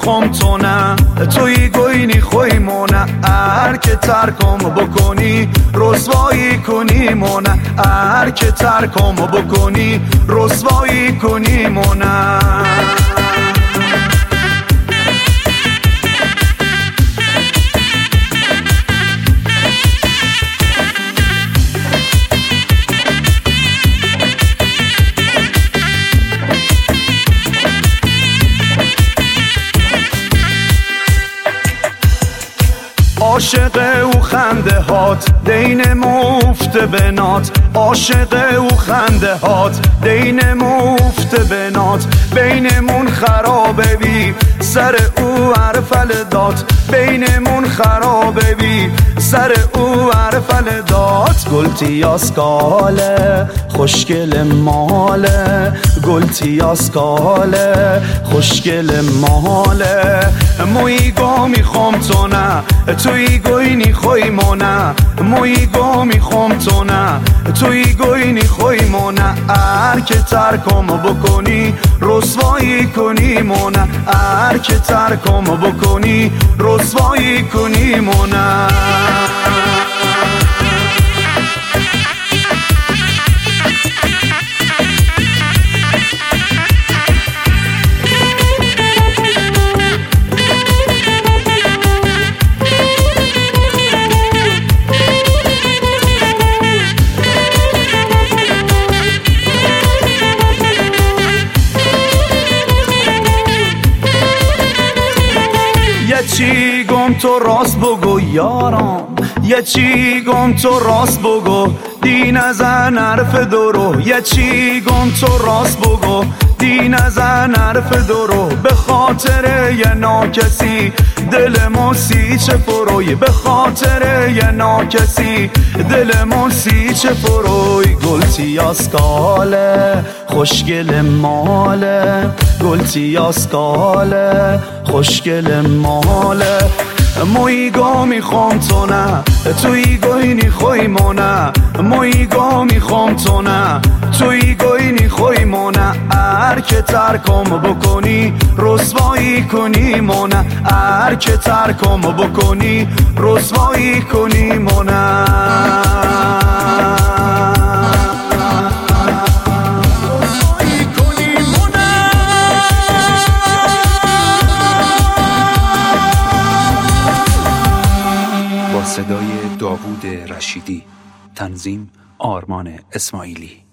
میخوام تو نه توی گوینی خوی مونه هر که ترکم بکنی رسوایی کنی مونه هر که ترکم بکنی رسوایی کنی مونه عاشق او خنده هات دین مفت بنات عاشق او خنده هات دین مفت بنات بینمون خرابه بی سر او عرفل داد بینمون خرابه بی سر او عرفل داد گلتی آسکاله خوشگل ماله گلتی آسکاله خوشگل ماله مویگو میخوام تو نه توی گوینی خوی مونه مویگو میخوام تو نه توی گوینی خوی مونه هر که ترکم بکنی رسوایی کنی مونه هر که ترکم بکنی رسوایی کنی مونه چی گم تو راست بگو یارم یه چی گم تو راست بگو دی نزن حرف درو یه چی گم تو راست بگو دی نزن حرف درو به خاطر یه ناکسی دلمون سیچ فروی به خاطر یه ناکسی دلمون سیچ فروی گلتی آسکاله خوشگل ماله گلتی آسکاله خوشگل ماله مویگو میخوام تو نه توی گوینی خوی مونه مویگو میخوام تو نه توی گوینی خوی مونه هر که ترکم بکنی رسوایی کنی مونه هر که ترکم بکنی رسوایی کنی مونه صدای داوود رشیدی، تنظیم آرمان اسماعیلی.